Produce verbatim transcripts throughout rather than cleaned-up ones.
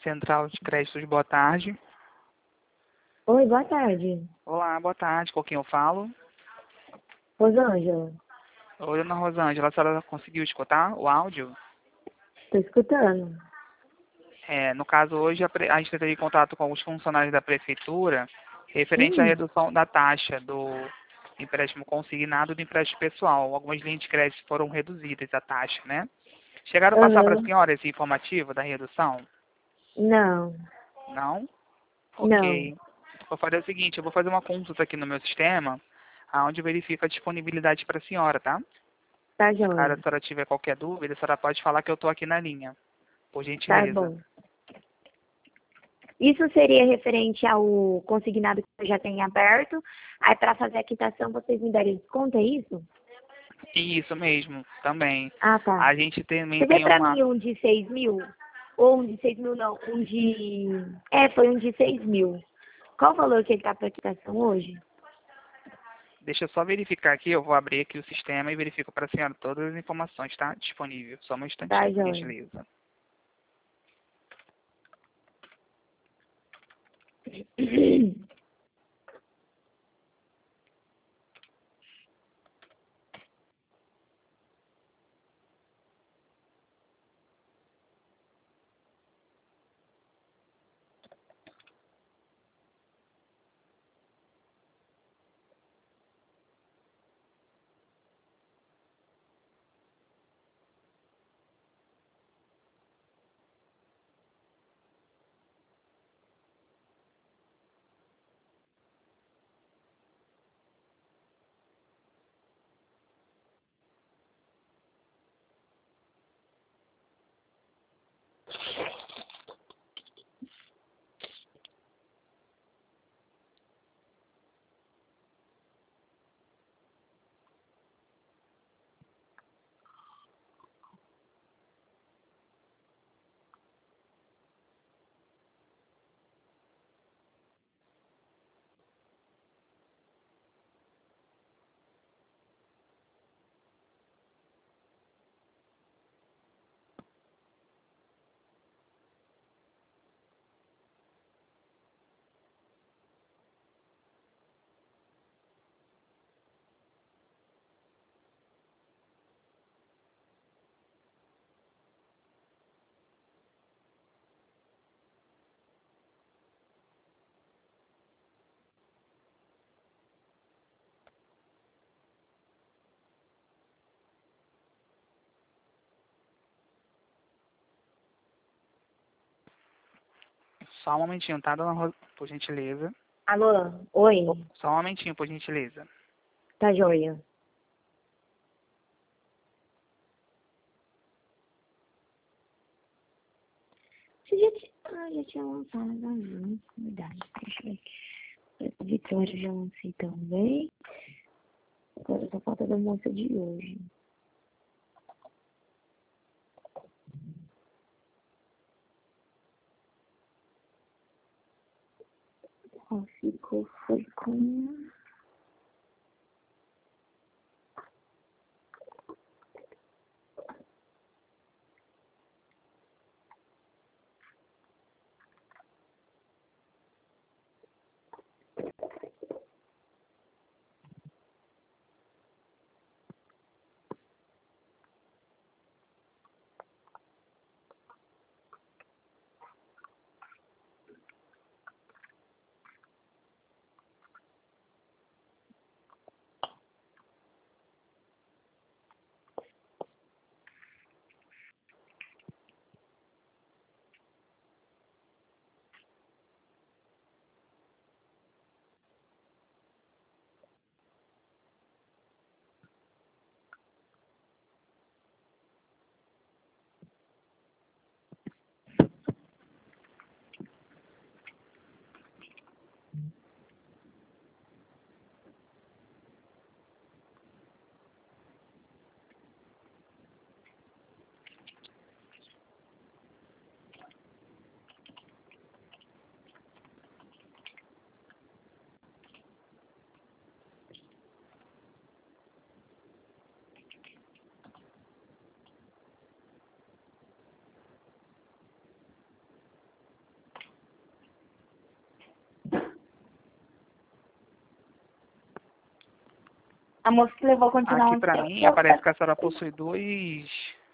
Central de Créditos, boa tarde. Oi, boa tarde. Olá, boa tarde. Com quem eu falo? Rosângela, Oi, dona Rosângela. A senhora conseguiu escutar o áudio? tô escutando. É, no caso, hoje a, pre- a gente teve contato com os funcionários da prefeitura referente à Hum, redução da taxa do empréstimo consignado e do empréstimo pessoal. Algumas linhas de crédito foram reduzidas a taxa, né? Chegaram a passar para a aham. senhora esse informativo da redução? Não, Não? não. Ok. Vou fazer o seguinte, eu vou fazer uma consulta aqui no meu sistema, onde verifica a disponibilidade para a senhora, tá? Tá Caso a joia. senhora tiver qualquer dúvida, a senhora pode falar que eu estou aqui na linha, por Tá gentileza. bom. Isso seria referente ao consignado que eu já tenho aberto. Aí, para fazer a quitação, vocês me darem desconto, é isso? Isso mesmo, também. Ah, tá. A gente também Você vê tem pra uma... mim um de seis mil? Ou um de seis mil, não. Um de... É, foi um de seis mil. Qual o valor que ele tá pra quitação hoje? Deixa eu só verificar aqui, eu vou abrir aqui o sistema e verifico para a senhora todas as informações, tá? Disponível. Só um Tá instantinho, por joia. gentileza. Só um momentinho, tá, dona Ro... Por gentileza. Alô? Oi? Oh, só um momentinho, por gentileza. Tá joia. Você já tinha... Ah, já tinha lançado as anúncios, verdade. Deixa eu ver aqui. Vitória já lancei também. Agora só falta da moça de hoje. Ó, ficou, foi com... A moça que levou continuar Aqui onde pra tem mim que aparece eu... que a senhora possui dois,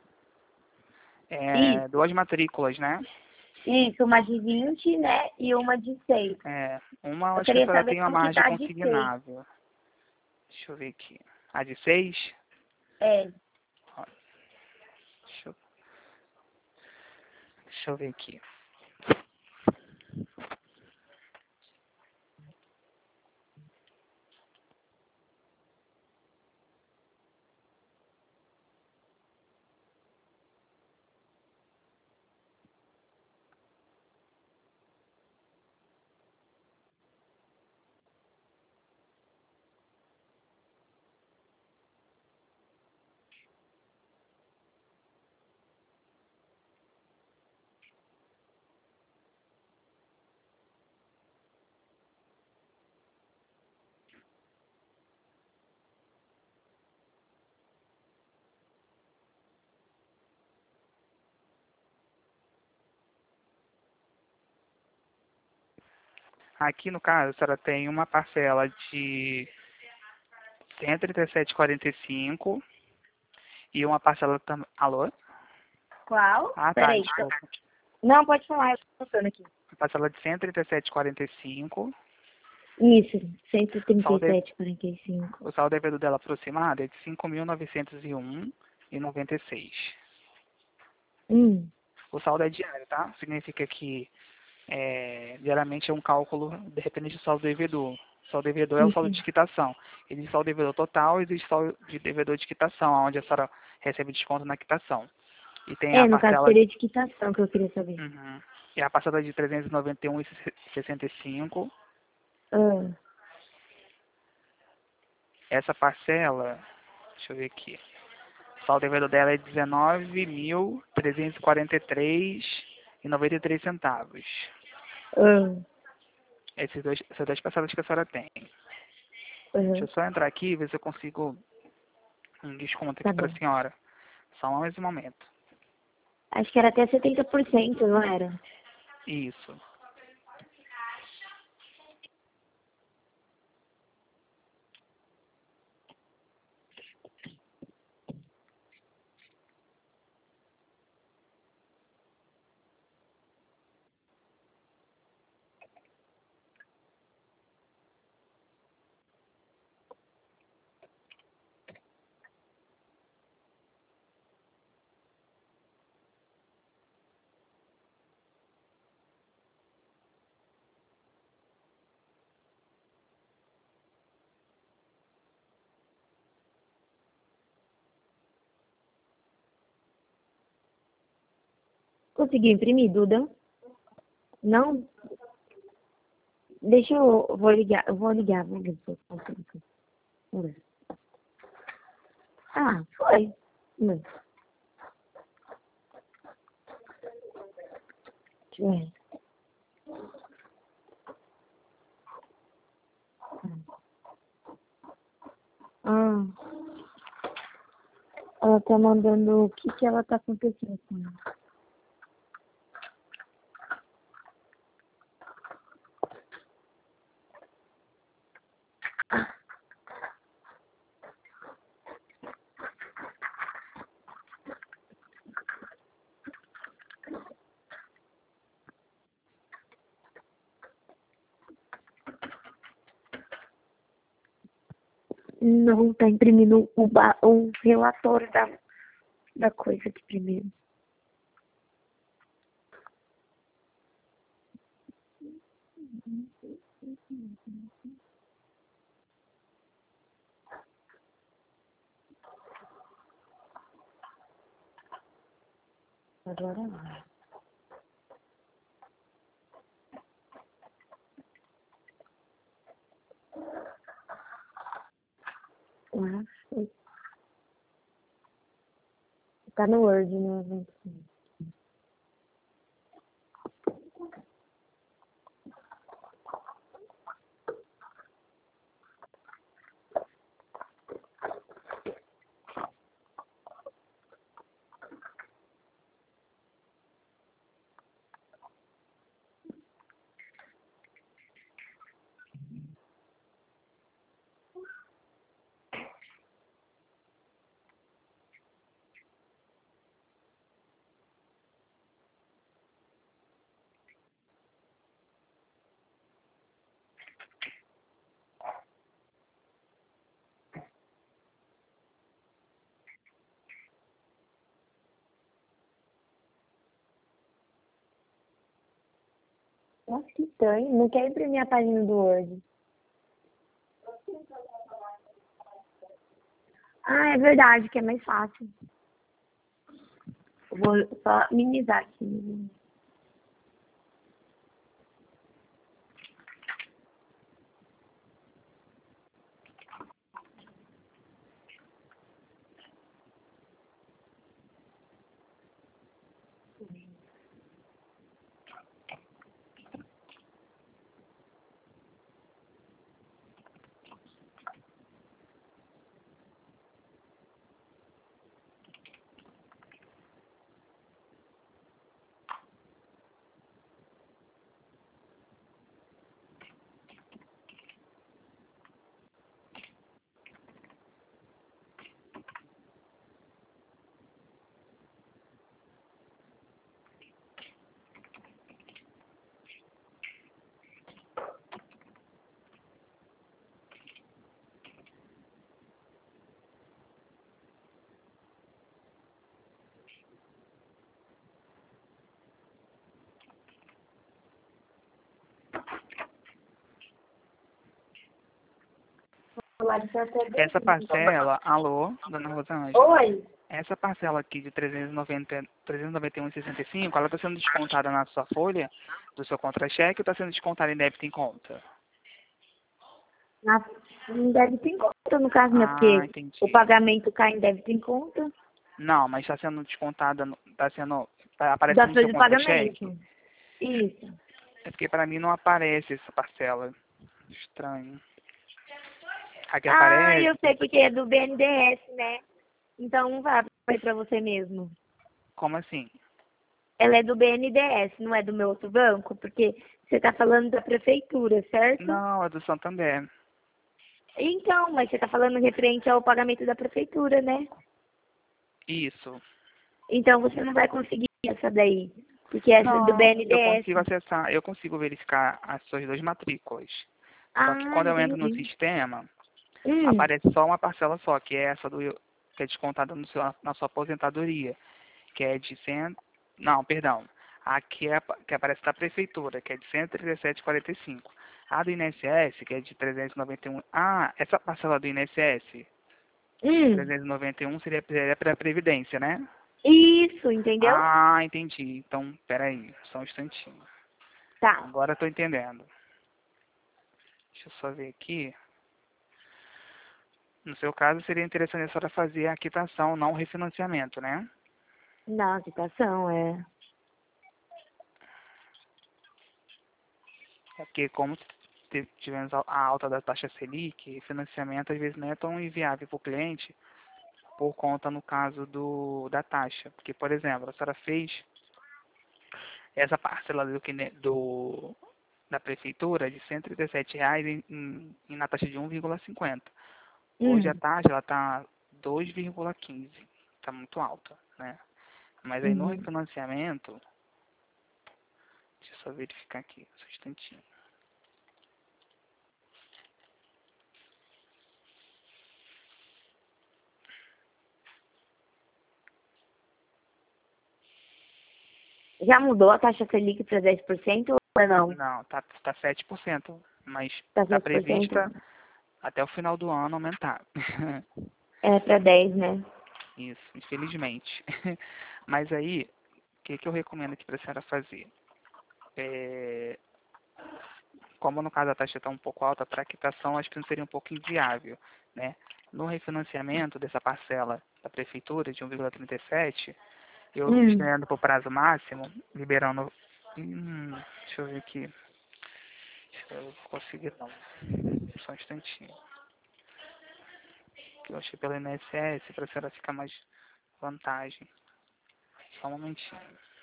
é, Isso, duas matrículas, né? isso, uma de vinte, né? E uma de seis. É, uma eu Eu acho que a queria senhora saber tem uma como que margem tá a de seis. consignável. Deixa eu ver aqui. A de seis? É. Ó, Deixa eu, deixa eu ver aqui. Aqui no caso, a senhora tem uma parcela de cento e trinta e sete vírgula quarenta e cinco e uma parcela também. Alô? Qual? Ah, tá, Peraí. tô- desculpa. Não, pode falar, eu tô pensando aqui. Parcela de cento e trinta e sete vírgula quarenta e cinco. Isso, cento e trinta e Saldo, sete, quarenta e cinco. o saldo devido dela aproximado é de cinco mil novecentos e um vírgula noventa e seis. Hum, O saldo é diário, tá? Significa que é, geralmente é um cálculo dependente do saldo devedor. O saldo devedor é o sim, saldo sim. de quitação. Existe saldo devedor total e existe saldo de devedor de quitação, onde a senhora recebe desconto na quitação. E tem a É, no caso parcela, seria de quitação que eu queria saber. uhum, e a parcela de trezentos e noventa e um vírgula sessenta e cinco. Ah, Essa parcela, deixa eu ver aqui. O saldo devedor dela é dezenove mil trezentos e quarenta e três e noventa e três centavos. ah, Esses dois, essas duas parcelas que a senhora tem. Deixa aham. eu só entrar aqui e ver se eu consigo um desconto Tá aqui para bom. a senhora. Só mais um momento. Acho que era até setenta por cento, não era? Isso. Conseguiu imprimir, Duda? Não? Deixa eu, eu vou ligar, eu vou ligar, vou ligar. Vou ligar. Vamos ver. Ah, foi. Hum. Deixa eu ver. Ah, ela tá mandando o que que ela tá acontecendo com ela. Não tá imprimindo o, ba o relatório da, da coisa aqui primeiro. Agora vai. Ah, foi. Tá no Word, né? Nossa, que estranho. Não quer imprimir a página do Word. Ah, é verdade, que é mais fácil. Eu vou só minimizar aqui. Essa parcela, alô, dona Rosângela, Oi? essa parcela aqui de trezentos e noventa, trezentos e noventa e um vírgula sessenta e cinco, ela está sendo descontada na sua folha do seu contra-cheque ou está sendo descontada em débito em conta? Na, em débito em conta, no caso, né? Ah, Porque entendi. o pagamento cai em débito em conta Não, mas está sendo descontada, está sendo, tá da aparecendo no folha seu de contra-cheque? pagamento. Isso. É porque para mim não aparece essa parcela. Estranho. Aqui Ah, aparece, eu sei, porque é do B N D E S, né? Então não vai para você mesmo. como assim? Ela é do B N D E S, não é do meu outro banco? Porque você está falando da prefeitura, certo? Não, é do Santander. Então, mas você está falando referente ao pagamento da prefeitura, né? Isso. Então você não vai conseguir essa daí, porque essa é do Não, eu consigo B N D E S. acessar, eu consigo verificar as suas duas matrículas. Só que Ah, quando eu entro no entendi. sistema, Hum, aparece só uma parcela só, que é essa do que é descontada no seu, na sua aposentadoria, que é de cem, não, perdão. Aqui é a que aparece da prefeitura, que é de cento e trinta e sete vírgula quarenta e cinco. A do I N S S, que é de trezentos e noventa e um. Ah, essa parcela do I N S S de hum. trezentos e noventa e um seria para a previdência, né? Isso, entendeu? Ah, entendi. Então, peraí, só um instantinho. Tá. Agora estou entendendo. Deixa eu só ver aqui. No seu caso, seria interessante a senhora fazer a quitação, não o refinanciamento, né? Na quitação, é. É porque como te- tivemos a a alta da taxa Selic, financiamento às vezes não é tão inviável para o cliente por conta, no caso, do, da taxa. Porque, por exemplo, a senhora fez essa parcela do, que ne- do, da prefeitura de cento e trinta e sete reais em, em, em- na taxa de um vírgula cinquenta. Hoje a Hum. taxa ela está dois vírgula quinze. Está muito alta, né? Mas aí no Uhum. refinanciamento, deixa eu só verificar aqui, só um instantinho. Já mudou a taxa Selic para dez por cento ou não? Não, tá, tá sete por cento, mas Tá está sete por cento? prevista até o final do ano aumentar. É para dez, né? Isso, infelizmente. Mas aí, o que, que eu recomendo aqui para a senhora fazer? É, como no caso a taxa está um pouco alta, para a quitação acho que não seria um pouco inviável, né? No refinanciamento dessa parcela da prefeitura de um vírgula trinta e sete, eu Hum. estendendo para o prazo máximo, liberando... Hum, deixa eu ver aqui. Deixa eu conseguir não. Só um instantinho. Que eu achei pelo I N S S para a senhora ficar mais vantagem. Só um momentinho.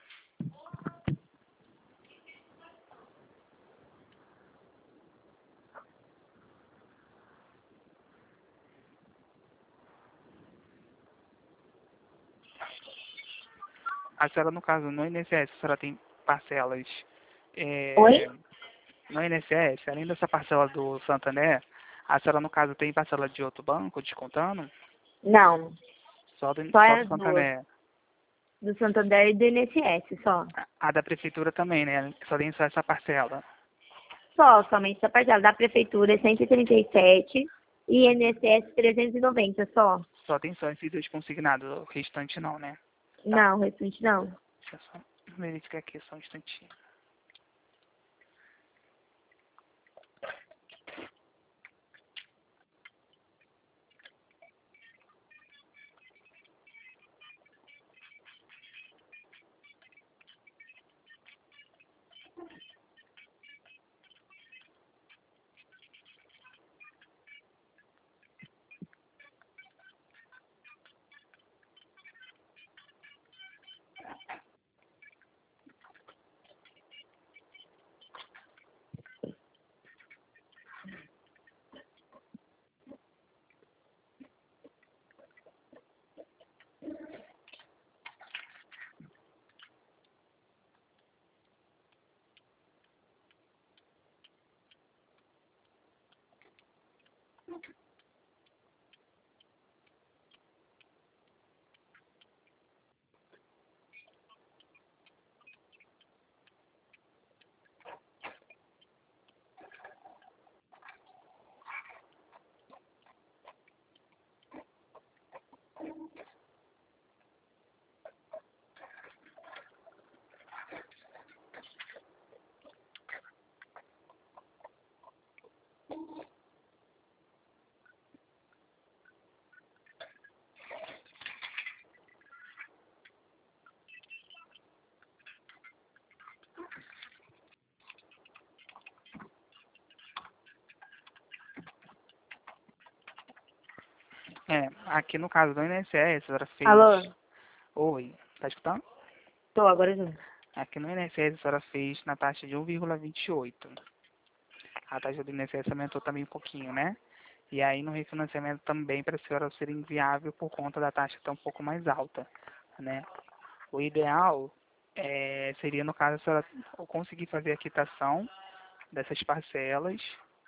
A senhora, no caso, no I N S S, a senhora tem parcelas é, Oi? no I N S S, além dessa parcela do Santander, a senhora, no caso, tem parcela de outro banco descontando? Não. Só do, Só só do as duas. Santander. Do Santander e do I N S S, só. A, a da prefeitura também, né? Só tem só essa parcela. Só, somente essa parcela. Da prefeitura é cento e trinta e sete e I N S S trezentos e noventa, só. Só tem só esses dois consignados, o restante não, né? Não, o restante não. Deixa eu só verificar aqui só um instantinho. É, aqui no caso do I N S S, a senhora fez... Alô? Oi, tá escutando? Tô, agora já. Aqui no I N S S a senhora fez na taxa de um vírgula vinte e oito. A taxa do I N S S aumentou também um pouquinho, né? E aí no refinanciamento também para a senhora ser inviável por conta da taxa estar um pouco mais alta, né? O ideal é, seria, no caso, a senhora conseguir fazer a quitação dessas parcelas,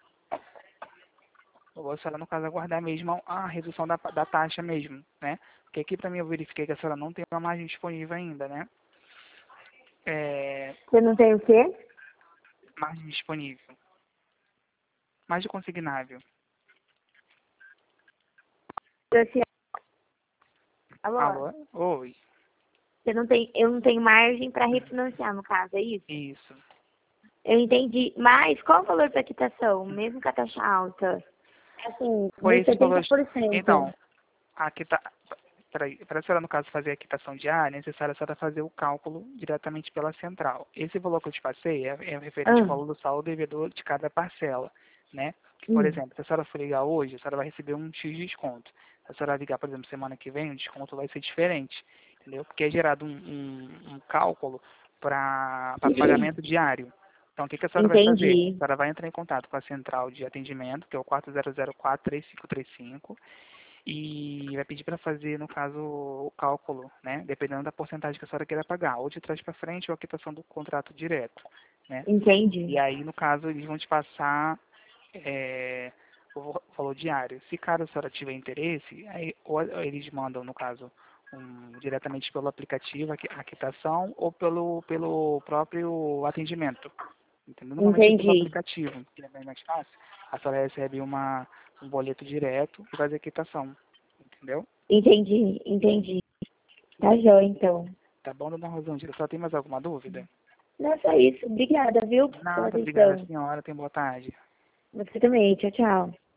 ou a senhora, no caso, aguardar mesmo a redução da, da taxa mesmo, né? Porque aqui para mim eu verifiquei que a senhora não tem uma margem disponível ainda, né? É, Você não tem o quê? margem disponível. Margem consignável. Assim, alô? Alô? Oi. Você não tem, eu não tenho margem para refinanciar, no caso, é isso? Isso. Eu entendi. Mas qual o valor da quitação, mesmo com a taxa alta? Assim, Foi dos esses setenta valores. por cento. Então, a quita... para a senhora, no caso, fazer a quitação diária, é necessário a senhora fazer o cálculo diretamente pela central. Esse valor que eu te passei é, é referente ao Ah, valor do saldo devedor de cada parcela, né? Que, por hum, exemplo, se a senhora for ligar hoje, a senhora vai receber um X de desconto. Se a senhora ligar, por exemplo, semana que vem, o desconto vai ser diferente, entendeu? Porque é gerado um, um, um cálculo para pagamento diário. Então, o que, que a senhora vai fazer? A entendi. senhora vai entrar em contato com a central de atendimento, que é o quatro zero zero quatro, três cinco três cinco, e vai pedir para fazer, no caso, o cálculo, né? Dependendo da porcentagem que a senhora queira pagar, ou de trás para frente ou a quitação do contrato direto, né? E Entendi. aí, no caso, eles vão te passar é, o valor diário. Se caso a senhora tiver interesse, aí ou eles mandam, no caso, um, diretamente pelo aplicativo a qui- a quitação ou pelo, pelo próprio atendimento. Entendeu? Normalmente é pelo Entendi. aplicativo, que é bem mais fácil. A senhora recebe uma, um boleto direto e faz a quitação. Entendeu? Entendi. Entendi. Tá jóia, então. Tá bom, dona Rosângela? Só tem mais alguma dúvida? Não é só isso. Obrigada, viu, pela Nada, obrigada, atenção. senhora. Tenha boa tarde. Você também. Tchau, tchau.